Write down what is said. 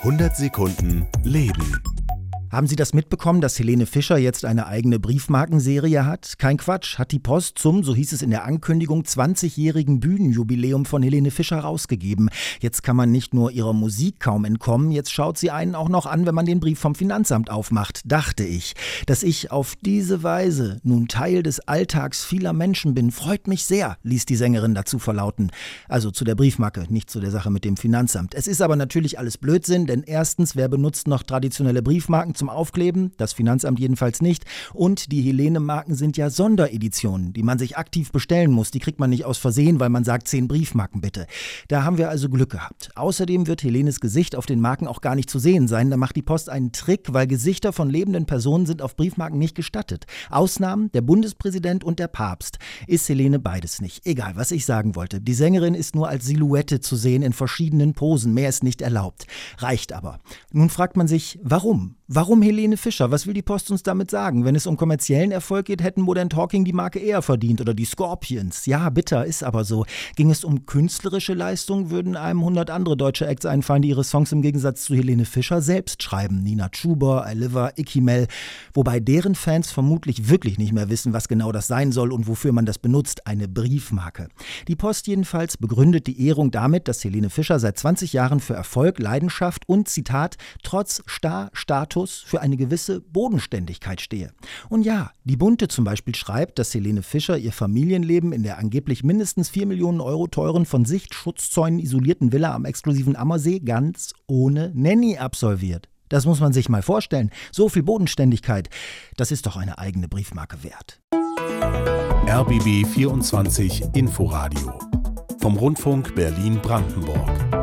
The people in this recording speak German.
100 Sekunden Leben. Haben Sie das mitbekommen, dass Helene Fischer jetzt eine eigene Briefmarkenserie hat? Kein Quatsch, hat die Post zum, so hieß es in der Ankündigung, 20-jährigen Bühnenjubiläum von Helene Fischer rausgegeben. Jetzt kann man nicht nur ihrer Musik kaum entkommen, jetzt schaut sie einen auch noch an, wenn man den Brief vom Finanzamt aufmacht, dachte ich. Dass ich auf diese Weise nun Teil des Alltags vieler Menschen bin, freut mich sehr, ließ die Sängerin dazu verlauten. Also zu der Briefmarke, nicht zu der Sache mit dem Finanzamt. Es ist aber natürlich alles Blödsinn, denn erstens, wer benutzt noch traditionelle Briefmarken zum Aufkleben? Das Finanzamt jedenfalls nicht. Und die Helene-Marken sind ja Sondereditionen, die man sich aktiv bestellen muss. Die kriegt man nicht aus Versehen, weil man sagt, 10 Briefmarken bitte. Da haben wir also Glück gehabt. Außerdem wird Helenes Gesicht auf den Marken auch gar nicht zu sehen sein. Da macht die Post einen Trick, weil Gesichter von lebenden Personen sind auf Briefmarken nicht gestattet. Ausnahmen der Bundespräsident und der Papst. Ist Helene beides nicht. Egal, was ich sagen wollte. Die Sängerin ist nur als Silhouette zu sehen in verschiedenen Posen. Mehr ist nicht erlaubt. Reicht aber. Nun fragt man sich, warum? Warum Helene Fischer? Was will die Post uns damit sagen? Wenn es um kommerziellen Erfolg geht, hätten Modern Talking die Marke eher verdient oder die Scorpions. Ja, bitter, ist aber so. Ging es um künstlerische Leistung, würden einem 100 andere deutsche Acts einfallen, die ihre Songs im Gegensatz zu Helene Fischer selbst schreiben. Nina Chuba, Aliva, Icky Mel. Wobei deren Fans vermutlich wirklich nicht mehr wissen, was genau das sein soll und wofür man das benutzt. Eine Briefmarke. Die Post jedenfalls begründet die Ehrung damit, dass Helene Fischer seit 20 Jahren für Erfolg, Leidenschaft und, Zitat, trotz Status für eine gewisse Bodenständigkeit stehe. Und ja, die Bunte zum Beispiel schreibt, dass Helene Fischer ihr Familienleben in der angeblich mindestens 4 Millionen Euro teuren, von Sichtschutzzäunen isolierten Villa am exklusiven Ammersee ganz ohne Nanny absolviert. Das muss man sich mal vorstellen. So viel Bodenständigkeit, das ist doch eine eigene Briefmarke wert. RBB 24 Inforadio vom Rundfunk Berlin-Brandenburg.